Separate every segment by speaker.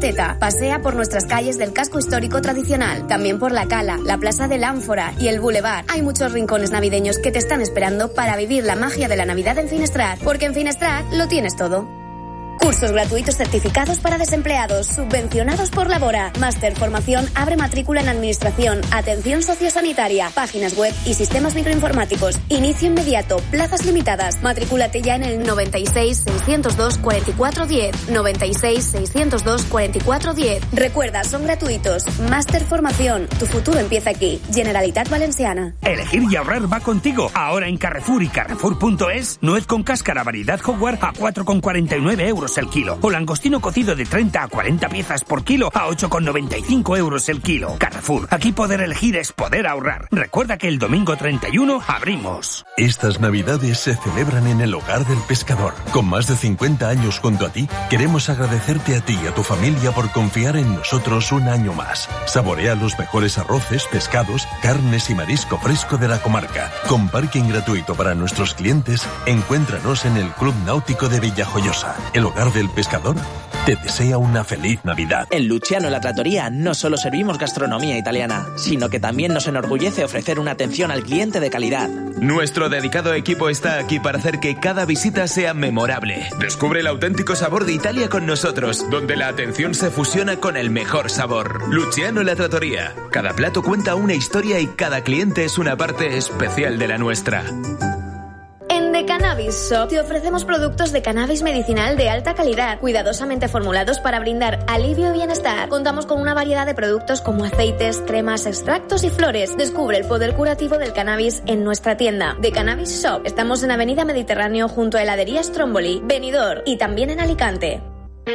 Speaker 1: Fonteta. Pasea por nuestras calles del casco histórico tradicional, también por la Cala, la Plaza del Ánfora y el Boulevard. Hay muchos rincones navideños que te están esperando para vivir la magia de la Navidad en Finestrat, porque en Finestrat lo tienes todo. Cursos gratuitos certificados para desempleados, subvencionados por Labora. Máster, formación, abre matrícula en administración, atención sociosanitaria, páginas web y sistemas microinformáticos. Inicio inmediato, plazas limitadas. Matrículate ya en el 96 602 4410. 96 602 4410. Recuerda, son gratuitos. Máster, formación. Tu futuro empieza aquí. Generalitat Valenciana.
Speaker 2: Elegir y ahorrar va contigo. Ahora en Carrefour y Carrefour.es, nuez con cáscara variedad Hogwarts a 4,49 euros el kilo. O langostino cocido de 30 a 40 piezas por kilo a 8,95 euros el kilo. Carrefour. Aquí poder elegir es poder ahorrar. Recuerda que el domingo 31 abrimos.
Speaker 3: Estas Navidades se celebran en el Hogar del Pescador. Con más de 50 años junto a ti, queremos agradecerte a ti y a tu familia por confiar en nosotros un año más. Saborea los mejores arroces, pescados, carnes y marisco fresco de la comarca. Con parking gratuito para nuestros clientes, encuéntranos en el Club Náutico de Villajoyosa. El Hogar del Pescador te desea una feliz Navidad.
Speaker 4: En Luciano La Trattoria no solo servimos gastronomía italiana, sino que también nos enorgullece ofrecer una atención al cliente de calidad.
Speaker 5: Nuestro dedicado equipo está aquí para hacer que cada visita sea memorable. Descubre el auténtico sabor de Italia con nosotros, donde la atención se fusiona con el mejor sabor. Luciano La Trattoria. Cada plato cuenta una historia y cada cliente es una parte especial de la nuestra.
Speaker 1: En The Cannabis Shop te ofrecemos productos de cannabis medicinal de alta calidad, cuidadosamente formulados para brindar alivio y bienestar. Contamos con una variedad de productos como aceites, cremas, extractos y flores. Descubre el poder curativo del cannabis en nuestra tienda. The Cannabis Shop. Estamos en Avenida Mediterráneo junto a heladería Stromboli, Benidorm y también en Alicante.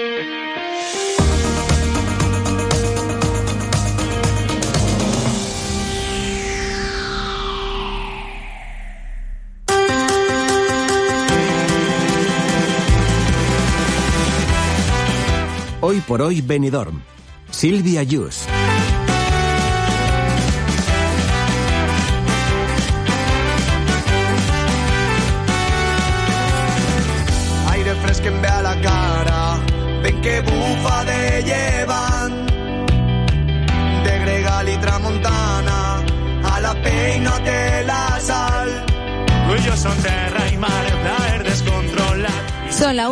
Speaker 6: Hoy por hoy Benidorm. Silvia Yus.
Speaker 7: Aire fresco en ve a la cara, ven que bufa de llevan. De Gregal y Tramontana, a la peina de la sal. Tuyos son terra y mar, plaer descontrolar.
Speaker 8: Son la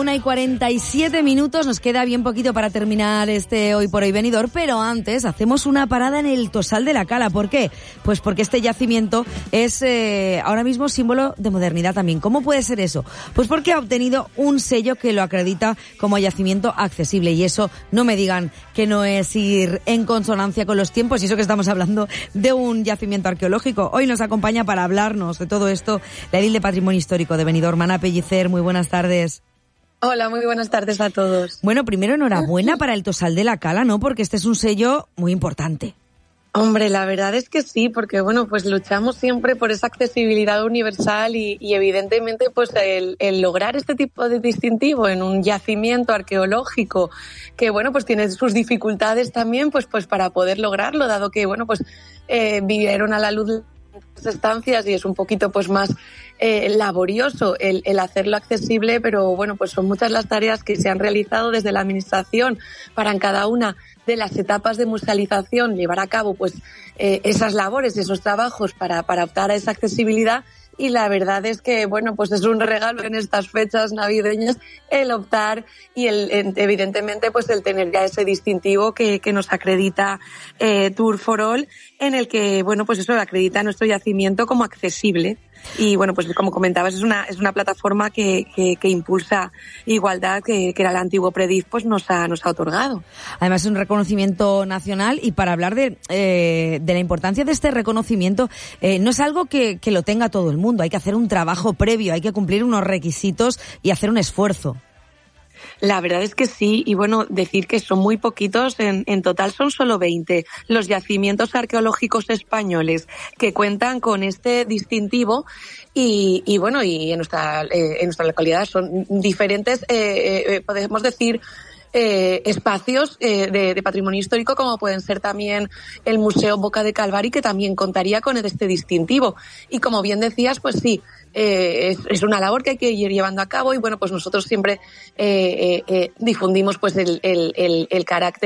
Speaker 8: 1:47, nos queda bien poquito para terminar este Hoy por Hoy Benidorm, pero antes hacemos una parada en el Tosal de la Cala. ¿Por qué? Pues porque este yacimiento es ahora mismo símbolo de modernidad también. ¿Cómo puede ser eso? Pues porque ha obtenido un sello que lo acredita como yacimiento accesible, y eso no me digan que no es ir en consonancia con los tiempos, y eso que estamos hablando de un yacimiento arqueológico. Hoy nos acompaña para hablarnos de todo esto la edil de Patrimonio Histórico de Benidorm, Ana Pellicer. Muy buenas tardes.
Speaker 9: Hola, muy buenas tardes a todos.
Speaker 8: Bueno, primero enhorabuena para el Tosal de la Cala, ¿no? Porque este es un sello muy importante.
Speaker 9: Hombre, la verdad es que sí, porque bueno, pues luchamos siempre por esa accesibilidad universal y evidentemente pues el lograr este tipo de distintivo en un yacimiento arqueológico que bueno, pues tiene sus dificultades también pues para poder lograrlo, dado que bueno, pues vivieron a la luz las estancias y es un poquito pues más laborioso el hacerlo accesible, pero bueno, pues son muchas las tareas que se han realizado desde la administración para en cada una de las etapas de musealización llevar a cabo pues esas labores, esos trabajos para optar a esa accesibilidad. Y la verdad es que, bueno, pues es un regalo en estas fechas navideñas el optar y evidentemente, pues el tener ya ese distintivo que nos acredita Tour for All, en el que, bueno, pues eso acredita nuestro yacimiento como accesible. Y bueno, pues como comentabas, es una plataforma que impulsa igualdad, que era el antiguo Predif, pues nos ha otorgado.
Speaker 8: Además es un reconocimiento nacional, y para hablar de la importancia de este reconocimiento, no es algo que lo tenga todo el mundo, hay que hacer un trabajo previo, hay que cumplir unos requisitos y hacer un esfuerzo.
Speaker 9: La verdad es que sí, y bueno, decir que son muy poquitos, en total son solo 20 los yacimientos arqueológicos españoles que cuentan con este distintivo, y bueno, y en nuestra localidad son diferentes, podemos decir, espacios de patrimonio histórico, como pueden ser también el Museo Boca de Calvari, que también contaría con este distintivo. Y como bien decías, pues sí, es una labor que hay que ir llevando a cabo, y bueno, pues nosotros siempre difundimos pues el carácter